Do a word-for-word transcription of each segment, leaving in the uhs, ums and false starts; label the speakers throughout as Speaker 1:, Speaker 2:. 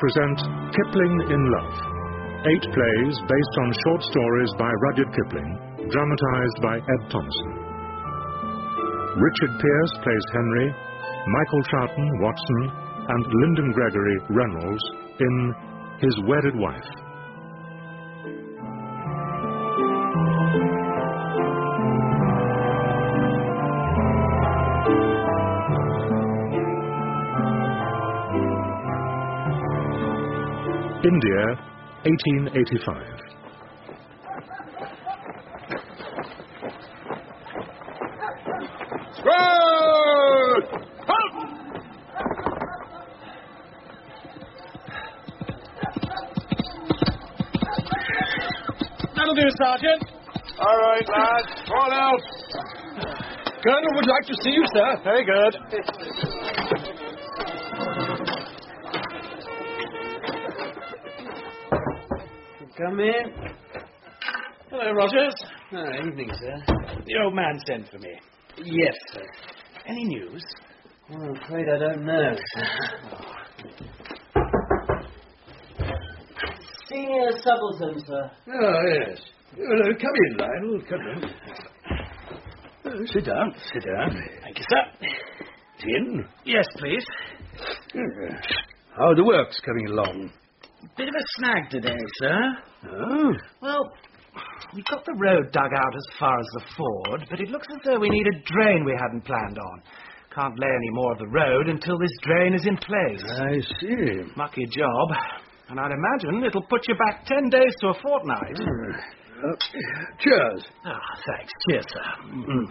Speaker 1: present Kipling in Love, eight plays based on short stories by Rudyard Kipling, dramatized by Ed Thompson. Richard Pearce plays Henry, Michael Troughton, Watson, and Lyndon Gregory, Reynolds, in His Wedded Wife. India, eighteen eighty-five.
Speaker 2: Squad! Halt!
Speaker 3: That'll do, Sergeant.
Speaker 2: All right, lads, fall out.
Speaker 3: Colonel would like to see you, sir.
Speaker 2: Very good.
Speaker 4: Come in.
Speaker 3: Hello, Rogers.
Speaker 4: Oh, evening, sir.
Speaker 3: The old man sent for me.
Speaker 4: Yes, sir.
Speaker 3: Any news?
Speaker 4: Well, I'm afraid I don't know, sir. Senior Subaltern, sir.
Speaker 5: Oh, yes. Well, uh, come in, Lionel. Come in. Uh, sit down. Sit down.
Speaker 3: Thank you, sir.
Speaker 5: Tin?
Speaker 3: Yes, please.
Speaker 5: Uh, how are the works coming along?
Speaker 3: Bit of a snag today, sir.
Speaker 5: Oh?
Speaker 3: Well, we got the road dug out as far as the ford, but it looks as though we need a drain we hadn't planned on. Can't lay any more of the road until this drain is in place.
Speaker 5: I see.
Speaker 3: Mucky job. And I'd imagine it'll put you back ten days to a fortnight.
Speaker 5: Uh, uh, cheers.
Speaker 3: Ah, thanks. Cheers, sir. Mm.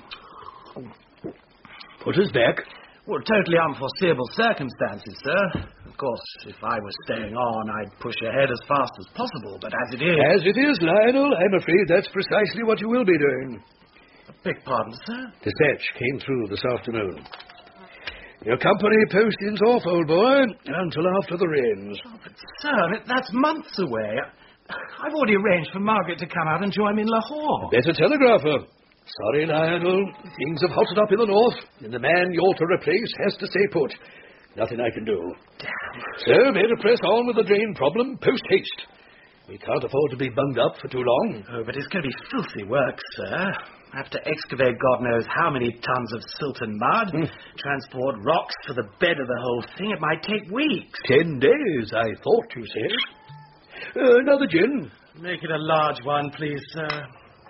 Speaker 5: Put us back.
Speaker 3: Well, totally unforeseeable circumstances, sir. Of course, if I was staying on, I'd push ahead as fast as possible, but as it is...
Speaker 5: As it is, Lionel, I'm afraid that's precisely what you will be doing.
Speaker 3: I beg pardon, sir?
Speaker 5: Dispatch came through this afternoon. Your company postings off, old boy, until after the rains.
Speaker 3: Oh, but, sir, that's months away. I've already arranged for Margaret to come out and join me in Lahore.
Speaker 5: Better telegraph her. Sorry, Lionel. Things have hotted up in the north, and the man you're to replace has to stay put. Nothing I can do.
Speaker 3: Damn.
Speaker 5: So, better press on with the drain problem post-haste. We can't afford to be bunged up for too long.
Speaker 3: Oh, but it's going to be filthy work, sir. I have to excavate God knows how many tons of silt and mud,
Speaker 5: Hmm.
Speaker 3: transport rocks for the bed of the whole thing. It might take weeks.
Speaker 5: Ten days, I thought you said. Uh, another gin.
Speaker 3: Make it a large one, please, sir.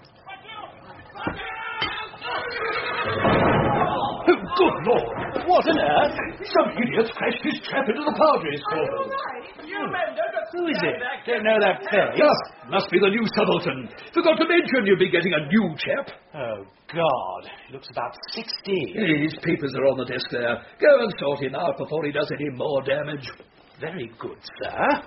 Speaker 5: Oh, good Lord! What on earth? Some idiot's crashed his trap into the Padre's quarters.
Speaker 3: Who is it? Don't know that face.
Speaker 5: Ah, must be the new subaltern. Forgot to mention you'll be getting a new chap.
Speaker 3: Oh, God. He looks about sixty.
Speaker 5: His papers are on the desk there. Go and sort him out before he does any more damage.
Speaker 3: Very good, sir.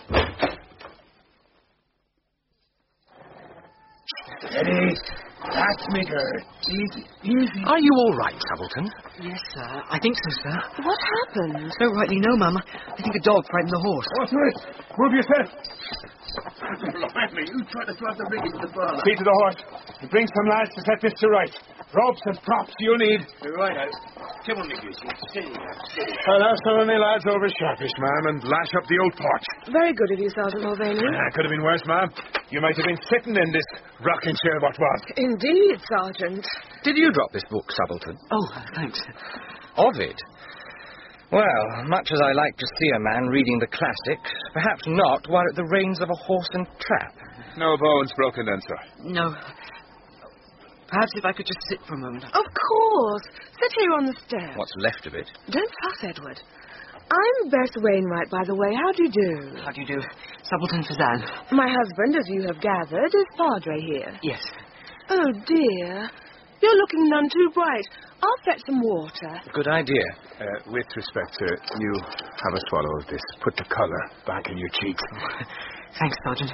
Speaker 5: Steady. That's me, girl. Easy, easy.
Speaker 6: Are you all right, Subaltern?
Speaker 7: Yes, sir. I think so, sir.
Speaker 8: What happened?
Speaker 7: Don't rightly know, Mum. I think a dog frightened the horse.
Speaker 5: What's it? Move yourself. Blimey, you try to drive the rig into the bar.
Speaker 2: See to the horse. And bring some lads to set this to right. Ropes and props you'll need.
Speaker 5: Right out. Come on, Mickey. Steady now, steady.
Speaker 2: I'll have some of my lads over sharpish, ma'am, and lash up the old porch.
Speaker 8: Very good of you, Sergeant Mulvaney.
Speaker 2: Ah, could have been worse, ma'am. You might have been sitting in this rocking chair, what was.
Speaker 8: Indeed, Sergeant.
Speaker 6: Did you drop this book, Subaltern?
Speaker 7: Oh, thanks.
Speaker 6: Ovid? Well, much as I like to see a man reading the classics, perhaps not while at the reins of a horse and trap.
Speaker 2: No bones broken then, sir.
Speaker 7: No. Perhaps if I could just sit for a moment.
Speaker 8: Of course. Sit here on the stairs.
Speaker 6: What's left of it?
Speaker 8: Don't fuss, Edward. I'm Bess Wainwright, by the way. How do you do?
Speaker 7: How do you do? Subaltern Fazan.
Speaker 8: My husband, as you have gathered, is Padre here.
Speaker 7: Yes.
Speaker 8: Oh, dear. You're looking none too bright. I'll fetch some water.
Speaker 6: Good idea.
Speaker 2: Uh, with respect, sir, you have a swallow of this. Put the colour back in your cheeks.
Speaker 7: Thanks, Sergeant.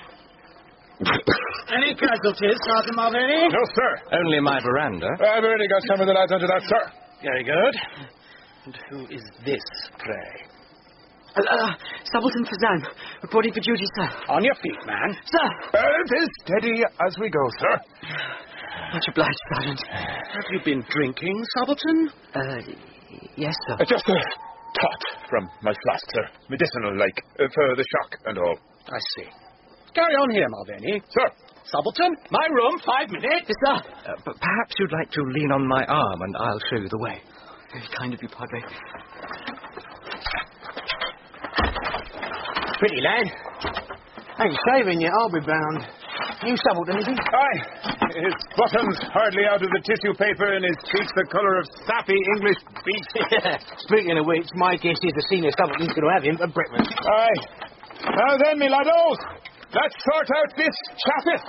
Speaker 3: Any casualties, Sergeant Mulvaney?
Speaker 2: No, sir.
Speaker 6: Only my veranda.
Speaker 2: I've already got some of the lads under that, sir.
Speaker 3: Very good. And who is this, pray?
Speaker 7: Uh, uh, Subaltern Fazan, reporting for duty, sir.
Speaker 3: On your feet, man.
Speaker 7: Sir!
Speaker 2: Uh, it is steady as we go, sir.
Speaker 7: Much obliged, Sergeant.
Speaker 3: Have you been drinking, Subaltern?
Speaker 7: Uh, yes, sir.
Speaker 2: Uh, just a tot from my flask, sir. Medicinal, like, uh, for the shock and all.
Speaker 9: I see. Carry on here, Mulvaney.
Speaker 2: Sir.
Speaker 9: Subaltern, my room, five minutes.
Speaker 7: Yes, sir.
Speaker 6: Uh, but perhaps you'd like to lean on my arm and I'll show you the way.
Speaker 7: Very kind of you, Padre.
Speaker 9: Pretty lad. Ain't shaving yet, I'll be bound. You subaltern, is he?
Speaker 2: Aye. His buttons hardly out of the tissue paper and his cheeks the colour of sappy English beef.
Speaker 9: Speaking of which, my guess is the senior subaltern's going to have him for breakfast.
Speaker 2: Aye. Now then, me laddos, let's sort out this chaffet.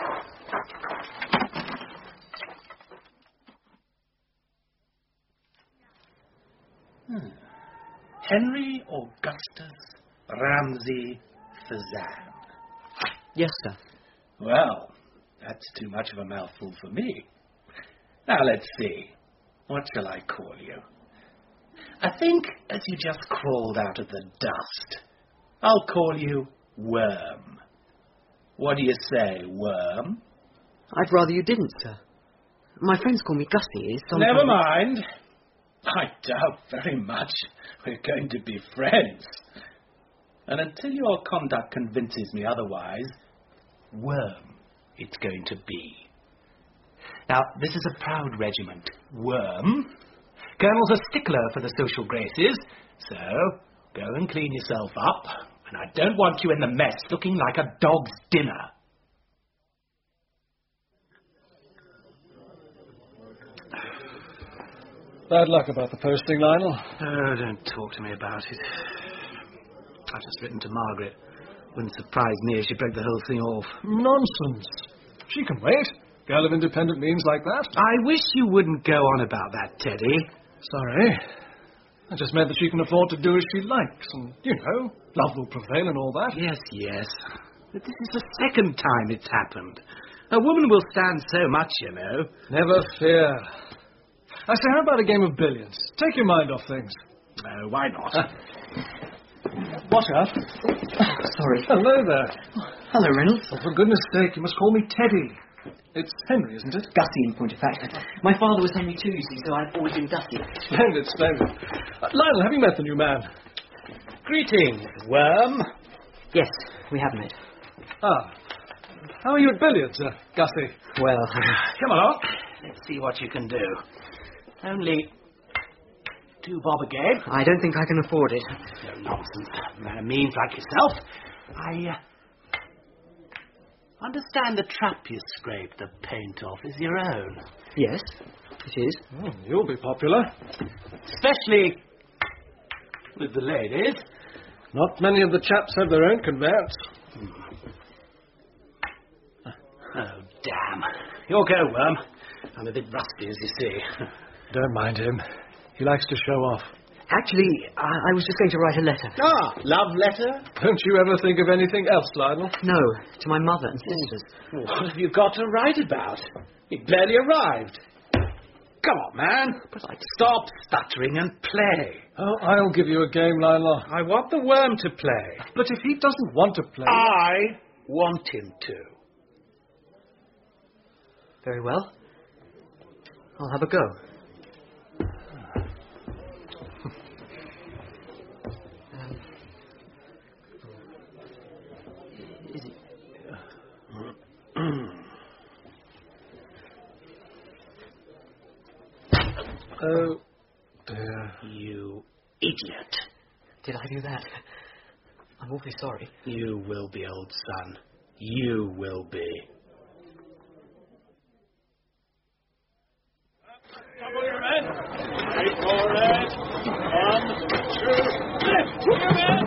Speaker 3: Hmm. Henry Augustus Ramsay Fazan.
Speaker 7: Yes, sir.
Speaker 3: Well, that's too much of a mouthful for me. Now, let's see. What shall I call you? I think, as you just crawled out of the dust, I'll call you Worm. What do you say, Worm?
Speaker 7: I'd rather you didn't, sir. My friends call me Gussie. Sometimes...
Speaker 3: Never mind. I doubt very much we're going to be friends. And until your conduct convinces me otherwise, Worm it's going to be. Now, this is a proud regiment, Worm. Colonel's a stickler for the social graces, so go and clean yourself up, and I don't want you in the mess looking like a dog's dinner.
Speaker 5: Bad luck about the posting, Lionel.
Speaker 3: Oh, don't talk to me about it. I've just written to Margaret. Wouldn't surprise me if she broke the whole thing off.
Speaker 5: Nonsense. She can wait. Girl of independent means like that.
Speaker 3: I wish you wouldn't go on about that, Teddy.
Speaker 5: Sorry. I just meant that she can afford to do as she likes, and, you know, love will prevail and all that.
Speaker 3: Yes, yes. But this is the second time it's happened. A woman will stand so much, you know.
Speaker 5: Never fear. I say, how about a game of billiards? Take your mind off things.
Speaker 3: Oh, why not?
Speaker 5: Uh, Watch out.
Speaker 7: Oh, sorry.
Speaker 5: Hello there.
Speaker 7: Oh, hello, Reynolds.
Speaker 5: Oh, for goodness sake, you must call me Teddy. It's Henry, isn't it?
Speaker 7: Gussie, in point of fact. My father was Henry too, you see, so I've always been Gussie.
Speaker 5: Splendid, splendid. Uh, Lionel, have you met the new man?
Speaker 9: Greetings, Worm.
Speaker 7: Yes, we have met.
Speaker 5: Ah. How are you at billiards, uh, Gussie?
Speaker 7: Well...
Speaker 3: Come along. Let's see what you can do. Only two bob a game.
Speaker 7: I don't think I can afford it.
Speaker 3: No nonsense. A man of means like yourself. I uh, understand the trap you scraped the paint off is your own.
Speaker 7: Yes, it is.
Speaker 5: Oh, you'll be popular.
Speaker 3: Especially with the ladies.
Speaker 5: Not many of the chaps have their own conveyance.
Speaker 3: Oh, damn. You'll go, Worm. I'm a bit rusty, as you see.
Speaker 5: Don't mind him. He likes to show off.
Speaker 7: Actually, I, I was just going to write a letter.
Speaker 9: Ah, love letter?
Speaker 5: Don't you ever think of anything else, Lionel?
Speaker 7: No, to my mother and sisters.
Speaker 9: What have you got to write about? It barely arrived. Come on, man.
Speaker 3: But I'd stop stuttering and play.
Speaker 5: Oh, I'll give you a game, Lionel.
Speaker 3: I want the Worm to play.
Speaker 5: But if he doesn't want to play...
Speaker 9: I want him to.
Speaker 7: Very well. I'll have a go. um, is it...
Speaker 5: Oh, dear.
Speaker 3: You idiot.
Speaker 7: Did I do that? I'm awfully sorry.
Speaker 3: You will be, old son. You will be.
Speaker 5: Double your men. Straight forward. One, two, three. Two men.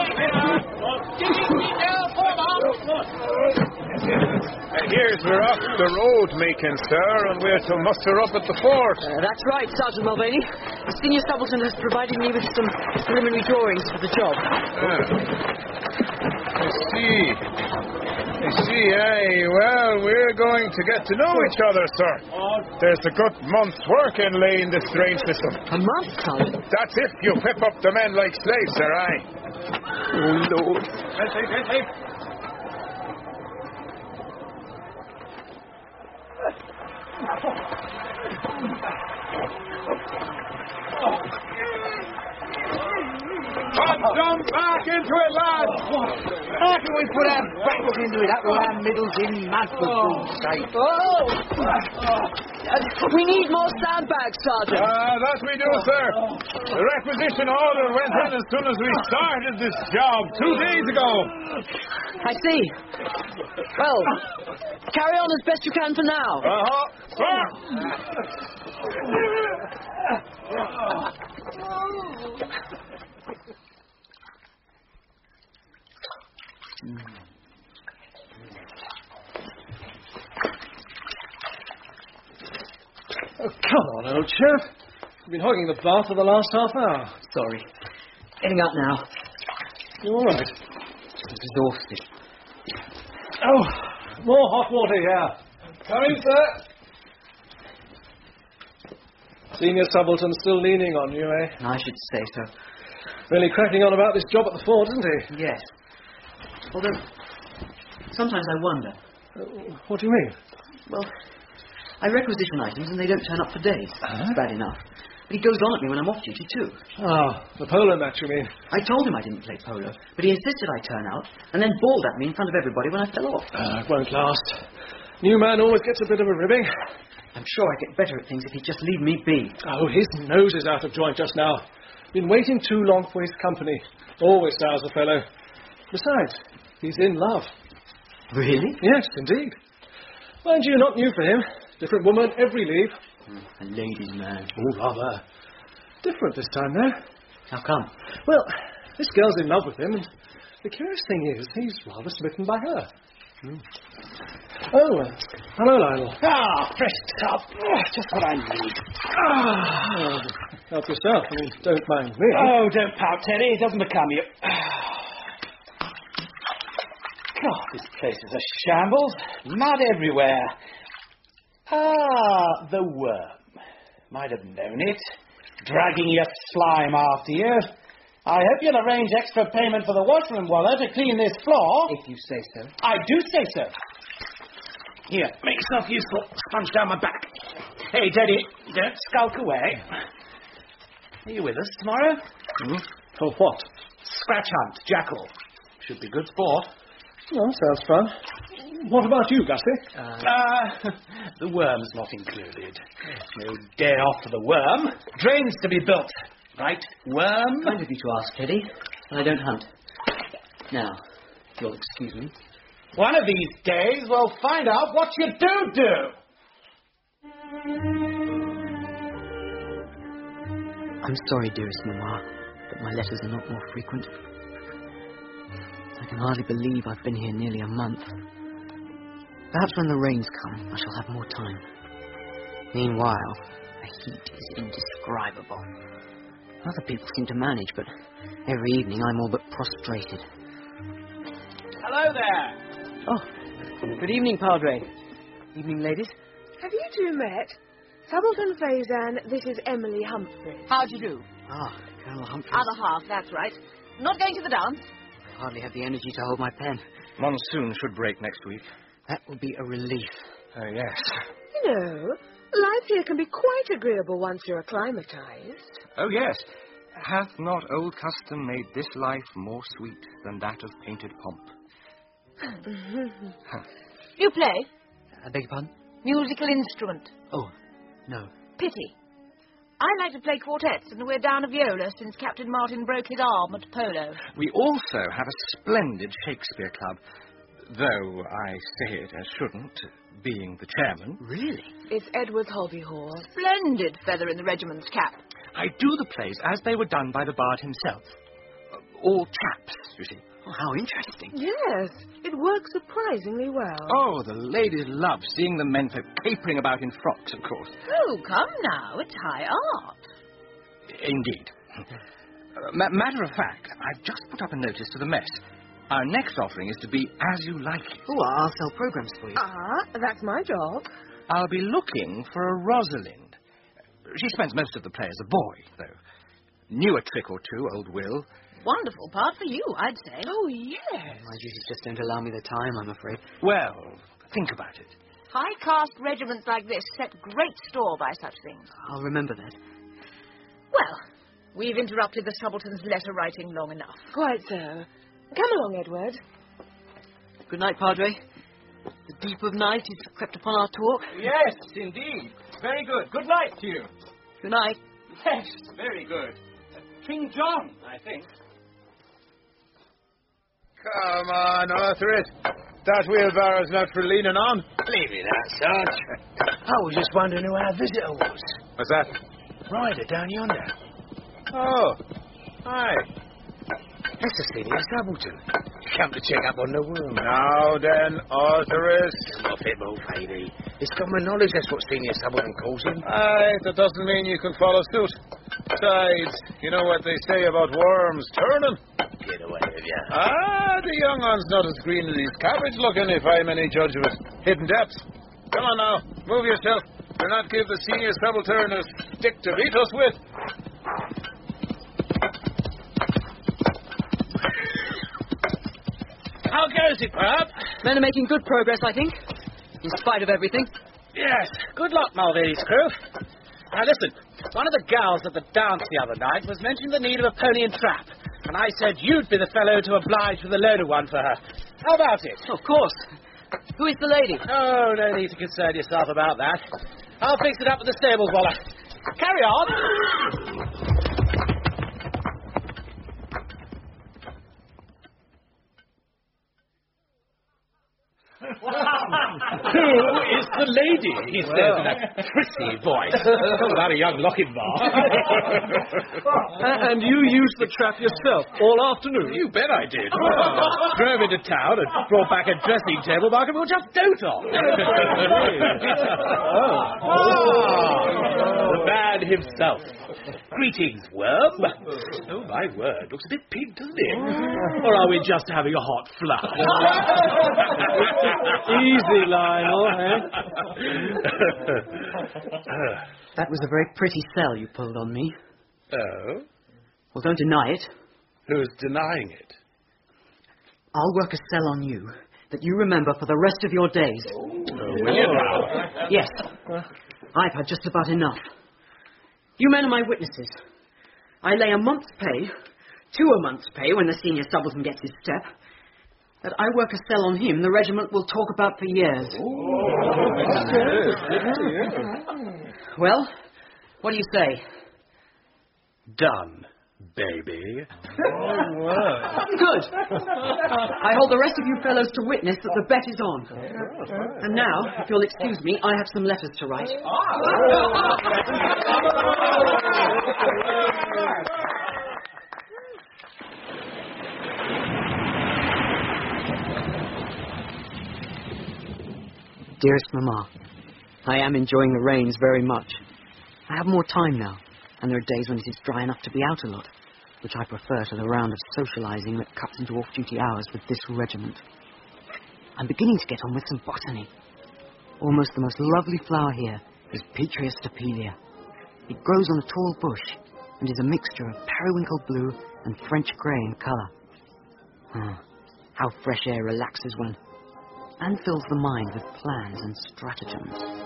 Speaker 2: And here's we're off the road making, sir, and we're to muster up at the fort.
Speaker 7: Uh, that's right, Sergeant Mulvaney. The senior subaltern has provided me with some preliminary drawings for the job.
Speaker 2: Ah. I see. I see, aye. Well, we're going to get to know each other, sir. There's a good month's work in laying this drain system.
Speaker 7: A month, Sergeant?
Speaker 2: That's if you whip up the men like slaves, sir, aye. Oh, Lord.
Speaker 5: Hey, hey, hey, hey.
Speaker 2: to it, lads!
Speaker 9: How can we put our backs into it up with our middles in mud, for God's sake?
Speaker 7: Oh! We need more sandbags, Sergeant.
Speaker 2: Ah, that we do, sir. The requisition order went in as soon as we started this job two days ago.
Speaker 7: I see. Well, carry on as best you can for now.
Speaker 2: Uh-huh. Sir!
Speaker 5: Oh, come on, old chap. You've been hogging the bath for the last half hour.
Speaker 4: Sorry. Getting up now.
Speaker 5: You all right?
Speaker 4: Exhausted.
Speaker 5: Oh, more hot water here. Coming, sir. Senior Subaltern still leaning on you, eh?
Speaker 4: I should say so.
Speaker 5: Really cracking on about this job at the fort, isn't he?
Speaker 4: Yes. Although, sometimes I wonder.
Speaker 5: Uh, what do you mean?
Speaker 4: Well, I requisition items and they don't turn up for days.
Speaker 5: Huh?
Speaker 4: It's bad enough. But he goes on at me when I'm off duty, too.
Speaker 5: Ah, the polo match, you mean?
Speaker 4: I told him I didn't play polo, but he insisted I turn out, and then bawled at me in front of everybody when I fell off.
Speaker 5: Uh, it won't last. New man always gets a bit of a ribbing.
Speaker 4: I'm sure I'd get better at things if he'd just leave me be.
Speaker 5: Oh, his nose is out of joint just now. Been waiting too long for his company. Always sours the fellow. Besides, he's in love.
Speaker 4: Really?
Speaker 5: Yes, indeed. Mind you, not new for him. Different woman every leave.
Speaker 4: Mm, a ladies' man.
Speaker 5: Oh, rather. Different this time, though.
Speaker 4: How come?
Speaker 5: Well, this girl's in love with him, and the curious thing is, he's rather smitten by her. Mm. Oh, uh, hello, Lionel.
Speaker 9: Ah, fresh stuff. Oh, just what I need.
Speaker 5: Ah, well, help yourself. I mean, don't mind me.
Speaker 9: Oh, don't pout, Teddy. It doesn't become you. God, this place is a shambles. Mud everywhere. Ah, the worm. Might have known it. Dragging your slime after you. I hope you'll arrange extra payment for the washroom, Waller, to clean this floor.
Speaker 4: If you say so.
Speaker 9: I do say so. Here, make yourself useful. Sponge down my back. Hey, Teddy, don't skulk away. Are you with us tomorrow?
Speaker 5: Hmm? For what?
Speaker 9: Scratch hunt, jackal. Should be good sport.
Speaker 5: Well, sounds fun. What about you, Gussie?
Speaker 9: Uh, uh, the worm's not included. No day off for the worm. Drains to be built. Right, worm?
Speaker 4: Kind of you to ask, Teddy. I don't hunt. Now, if you'll excuse me.
Speaker 9: One of these days we'll find out what you do do.
Speaker 4: I'm sorry, dearest Mamma, but my letters are not more frequent. I can hardly believe I've been here nearly a month. Perhaps when the rains come, I shall have more time. Meanwhile, the heat is indescribable. Other people seem to manage, but every evening I'm all but prostrated.
Speaker 9: Hello there.
Speaker 4: Oh, good evening, Padre. Evening, ladies.
Speaker 8: Have you two met? Subaltern Faizan, this is Emily Humphrey.
Speaker 7: How do you do?
Speaker 4: Ah, Colonel Humphreys.
Speaker 7: Other half, that's right. Not going to the dance?
Speaker 4: I hardly have the energy to hold my pen.
Speaker 6: Monsoon should break next week.
Speaker 4: That will be a relief.
Speaker 6: Oh, yes.
Speaker 8: You know, life here can be quite agreeable once you're acclimatized.
Speaker 6: Oh, yes. Hath not old custom made this life more sweet than that of painted pomp?
Speaker 7: You play?
Speaker 4: I beg your pardon?
Speaker 7: Musical instrument.
Speaker 4: Oh, no.
Speaker 7: Pity. I like to play quartets, and we're down a viola since Captain Martin broke his arm at polo.
Speaker 6: We also have a splendid Shakespeare club, though I say it as shouldn't, being the chairman.
Speaker 4: Really?
Speaker 8: It's Edward's hobby horse.
Speaker 7: Splendid feather in the regiment's cap.
Speaker 6: I do the plays as they were done by the bard himself. All chaps, you see.
Speaker 4: Oh, how interesting.
Speaker 8: Yes, it works surprisingly well.
Speaker 6: Oh, the ladies love seeing the men folk capering about in frocks, of course.
Speaker 7: Oh, come now, it's high art.
Speaker 6: Indeed. Uh, ma- matter of fact, I've just put up a notice to the mess. Our next offering is to be As You Like It.
Speaker 4: Oh, I'll sell programs for you.
Speaker 8: Ah, that's my job.
Speaker 6: I'll be looking for a Rosalind. She spends most of the play as a boy, though. Knew a trick or two, old Will.
Speaker 7: Wonderful part for you, I'd say.
Speaker 8: Oh, yes.
Speaker 4: My duties just don't allow me the time, I'm afraid.
Speaker 6: Well, think about it.
Speaker 7: High caste regiments like this set great store by such things.
Speaker 4: I'll remember that.
Speaker 7: Well, We've interrupted the Stubbletons' letter writing long enough.
Speaker 8: Quite so. Come along, Edward.
Speaker 4: Good night, Padre. The deep of night is crept upon our talk.
Speaker 6: Yes, indeed. Very good. Good night to you.
Speaker 4: Good night.
Speaker 6: Yes, very good. Uh, King John, I think.
Speaker 2: Come on, Arthur. That wheelbarrow's not for leaning on.
Speaker 9: Leave it out, Sarge. I was just wondering who our visitor was.
Speaker 2: What's that?
Speaker 9: Ryder down yonder.
Speaker 2: Oh, hi.
Speaker 9: That's the Senior Stubbleton. Come to check up on the worm.
Speaker 2: Now then, Arthur.
Speaker 9: Come off it, old lady. It's common knowledge that's what Senior Stubbleton calls him.
Speaker 2: Aye, that doesn't mean you can follow suit. Besides, you know what they say about worms turning?
Speaker 9: Get away with you.
Speaker 2: Ah, the young one's not as green as his cabbage looking, if I'm any judge of it. Hidden depths. Come on now, move yourself. Do not give the Senior Subaltern a stick to beat us with.
Speaker 9: How goes it, Bob?
Speaker 4: Men are making good progress, I think, in spite of everything.
Speaker 9: Yes. Good luck, Mulvaney's crew. Now listen, one of the gals at the dance the other night was mentioning the need of a pony and trap, and I said you'd be the fellow to oblige with a loaner one for her. How about it?
Speaker 4: Of course. Who is the lady?
Speaker 9: Oh, no need to concern yourself about that. I'll fix it up at the stables, Waller. Carry on.
Speaker 10: Who is the lady? He says in a pretty voice. Talk about a young Lochinvar.
Speaker 5: uh, and you used the trap yourself all afternoon?
Speaker 10: You bet I did. Drove into town and brought back a dressing table Markham will just dote on. oh. oh. The man himself. Greetings, worm. Oh, my word. Looks a bit pink, doesn't it? Or are we just having a hot flush?
Speaker 5: Easy, Lionel, eh?
Speaker 4: That was a very pretty sell you pulled on me.
Speaker 10: Oh?
Speaker 4: Well, don't deny it.
Speaker 10: Who's denying it?
Speaker 4: I'll work a sell on you that you remember for the rest of your days.
Speaker 10: Oh, will you now?
Speaker 4: Yes. I've had just about enough. You men are my witnesses. I lay a month's pay, two a month's pay when the Senior Subaltern gets his step, that I work a sell on him the regiment will talk about for years. Well, what do you say?
Speaker 10: Done, baby.
Speaker 4: Good. I hold the rest of you fellows to witness that the bet is on. And now, if you'll excuse me, I have some letters to write. Dearest Mamma, I am enjoying the rains very much. I have more time now, and there are days when it is dry enough to be out a lot, which I prefer to the round of socialising that cuts into off-duty hours with this regiment. I'm beginning to get on with some botany. Almost the most lovely flower here is Petria stapelia. It grows on a tall bush and is a mixture of periwinkle blue and French grey in colour. Ah, how fresh air relaxes one, and fills the mind with plans and stratagems.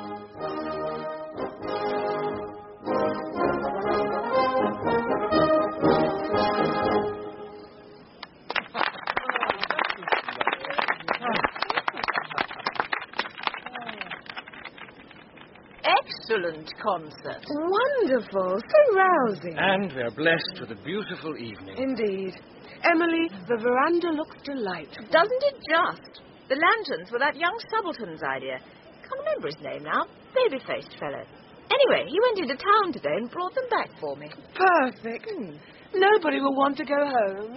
Speaker 7: Excellent concert.
Speaker 8: Wonderful. So rousing.
Speaker 6: And we're blessed with a beautiful evening.
Speaker 8: Indeed. Emily, the veranda looks delightful.
Speaker 7: Doesn't it just? The lanterns were that young subaltern's idea. Can't remember his name now. Baby-faced fellow. Anyway, he went into town today and brought them back for me.
Speaker 8: Perfect. Hmm. Nobody will want to go home.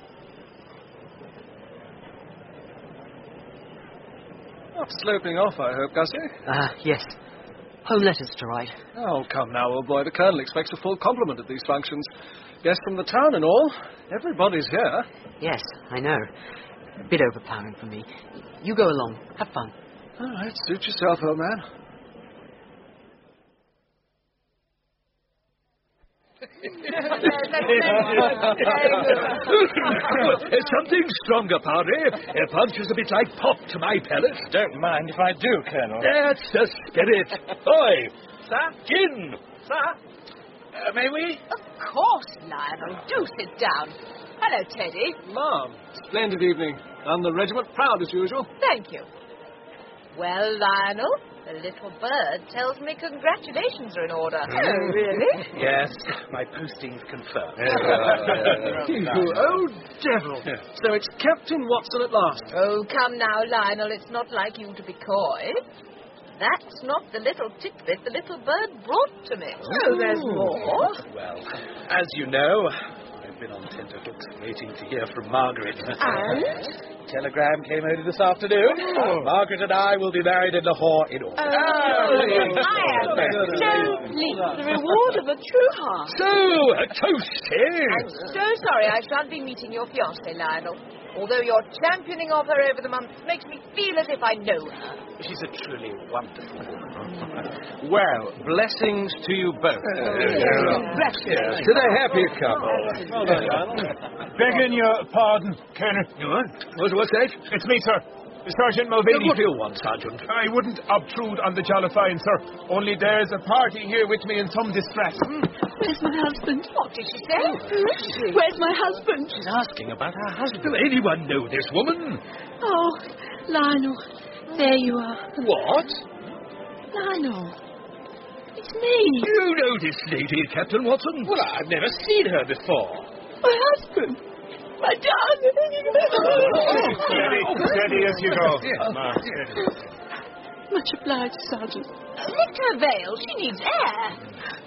Speaker 5: Not sloping off, I hope, Gussie.
Speaker 4: Ah, uh, yes. Home letters to write.
Speaker 5: Oh, come now, old boy. The Colonel expects a full complement at these functions. Guests from the town and all. Everybody's here.
Speaker 4: Yes, I know. A bit overpowering for me. You go along. Have fun.
Speaker 5: All right, suit yourself, old man.
Speaker 10: Something stronger, Padre. A punch is a bit like pop to my palate.
Speaker 6: Don't mind if I do, Colonel.
Speaker 10: That's the spirit. Oi!
Speaker 6: Sir?
Speaker 10: Gin!
Speaker 6: Sir?
Speaker 10: Uh, may we?
Speaker 7: Of course, Lionel. Do sit down. Hello, Teddy.
Speaker 5: Ma'am, splendid evening. And the regiment proud as usual.
Speaker 7: Thank you. Well, Lionel, the little bird tells me congratulations are in order. Oh, really?
Speaker 10: Yes, my posting's confirmed.
Speaker 5: You old devil. So it's Captain Watson at last.
Speaker 7: Oh, come now, Lionel. It's not like you to be coy. That's not the little tidbit the little bird brought to me. Oh, there's more.
Speaker 10: Well, as you know, I've been on tenterhooks waiting to hear from Margaret.
Speaker 7: And?
Speaker 10: Telegram came over this afternoon. Oh. Margaret and I will be married in Lahore in August.
Speaker 7: Oh, I am so pleased. The reward of a true heart.
Speaker 10: So, a toast, eh?
Speaker 7: I'm so sorry I shan't be meeting your fiancée, Lionel. Although your championing of her over the months makes me feel as if I know her.
Speaker 10: She's a truly wonderful woman.
Speaker 6: Well, blessings to you both.
Speaker 7: Oh, yes.
Speaker 6: Yes, to the happy couple.
Speaker 2: Begging your pardon, Kenneth.
Speaker 6: What, what's that?
Speaker 2: It's me, sir. Sergeant Mulvaney.
Speaker 10: What do you want, Sergeant?
Speaker 2: I wouldn't obtrude on the Jollifine, sir. Only there's a party here with me in some distress.
Speaker 8: Where's my husband?
Speaker 7: What did she say? Who is she?
Speaker 8: Where's my husband?
Speaker 10: She's asking about her husband. Do anyone know this woman?
Speaker 8: Oh, Lionel, there you are.
Speaker 10: What?
Speaker 8: Lionel, it's me.
Speaker 10: You know this lady, Captain Watson? Well, I've never seen her before.
Speaker 8: My husband. My darling.
Speaker 2: Steady, steady as you go. Ma, steady.
Speaker 8: Much obliged, Sergeant.
Speaker 7: Lift her veil. She needs air.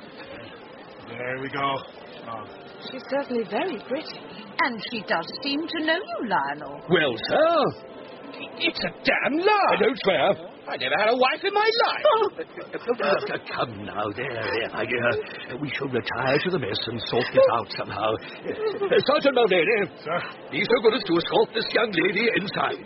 Speaker 2: There we go. Oh.
Speaker 7: She's certainly very pretty. And she does seem to know you, Lionel.
Speaker 10: Well, sir, it's a damn lie. I don't swear. I never had a wife in my life. Oh. Come now, there, there, my dear. We shall retire to the mess and sort this out somehow. Uh, Sergeant Mulvaney,
Speaker 2: sir,
Speaker 10: be so good as to escort this young lady inside.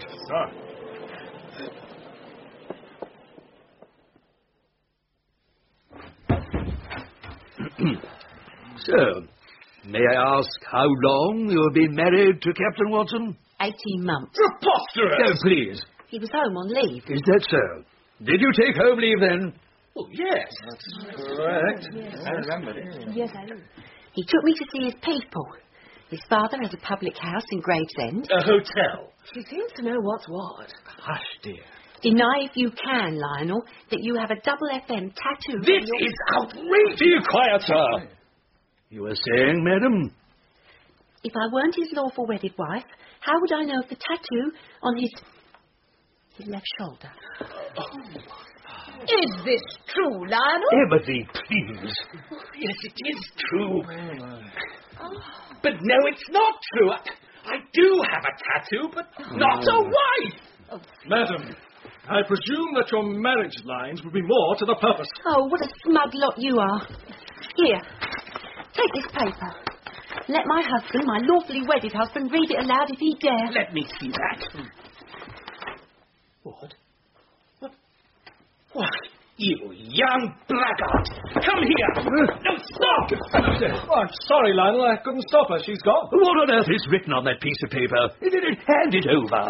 Speaker 2: Sir.
Speaker 10: So, may I ask how long you have been married to Captain Watson?
Speaker 8: Eighteen months.
Speaker 10: Preposterous! No, please.
Speaker 8: He was home on leave.
Speaker 10: Is that so? Did you take home leave then? Oh, yes. That's correct.
Speaker 8: Yes.
Speaker 10: I remember it.
Speaker 8: Yes, I do. He took me to see his people. His father has a public house in Gravesend.
Speaker 10: A hotel.
Speaker 8: She seems to know what's what.
Speaker 10: Hush, dear.
Speaker 8: Deny if you can, Lionel, that you have a double F M tattoo.
Speaker 10: This
Speaker 8: on your...
Speaker 10: is outrageous! Be quiet, sir. You were saying, madam?
Speaker 8: If I weren't his lawful wedded wife, how would I know of the tattoo on his... his left shoulder?
Speaker 7: Is this true, Lionel?
Speaker 10: Emily, please. Oh, yes, it is true. Oh. But no, it's not true. I, I do have a tattoo, but not a wife.
Speaker 5: Oh. Madam, I presume that your marriage lines would be more to the purpose.
Speaker 8: Oh, what a smug lot you are. Here, take this paper. Let my husband, my lawfully wedded husband, read it aloud if he dare.
Speaker 10: Let me see that. What? What? What? You young blackguard! Come here! No, stop!
Speaker 5: Oh, I'm sorry, Lionel. I couldn't stop her. She's gone.
Speaker 10: What on earth is written on that piece of paper? Hand it over.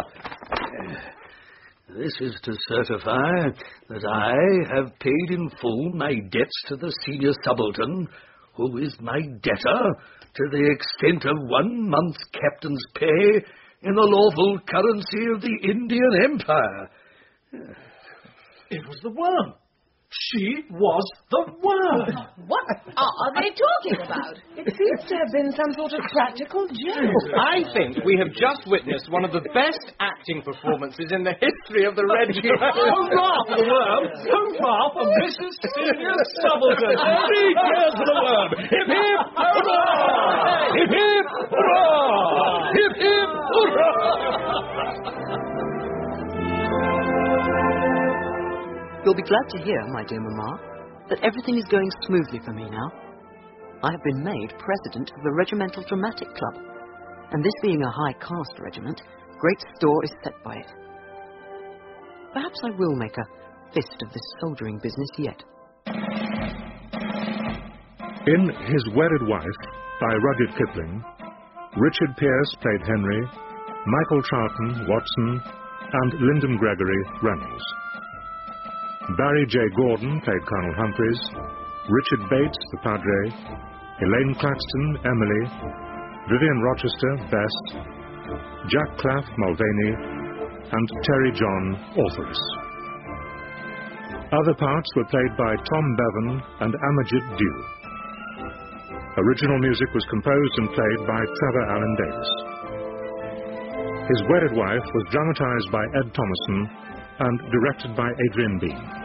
Speaker 10: This is to certify that I have paid in full my debts to the senior subaltern, who is my debtor, to the extent of one month's captain's pay in the lawful currency of the Indian Empire.
Speaker 5: It was the worm. She was the worm.
Speaker 7: What are they talking about?
Speaker 8: It seems to have been some sort of practical joke.
Speaker 6: I think we have just witnessed one of the best acting performances in the history of the regiment.
Speaker 5: Hurrah for the worm! Hurrah for Missus Senior Subaltern!
Speaker 10: Three cheers for the worm! Hip hip hurrah! Hip hip hurrah! Hip hip hurrah!
Speaker 4: You'll be glad to hear, my dear Mamma, that everything is going smoothly for me now. I have been made president of the Regimental Dramatic Club, and this being a high caste regiment, great store is set by it. Perhaps I will make a fist of this soldiering business yet.
Speaker 1: In His Wedded Wife, by Rudyard Kipling, Richard Pearce played Henry, Michael Charlton, Watson, and Lyndon Gregory, Reynolds. Barry J. Gordon played Colonel Humphreys, Richard Bates, the Padre, Elaine Claxton, Emily, Vivian Rochester, Bess, Jack Claff, Mulvaney, and Terry John, Authoress. Other parts were played by Tom Bevan and Amajit Dew. Original music was composed and played by Trevor Allen Davis. His Wedded Wife was dramatized by Ed Thomason and directed by Adrian Bean.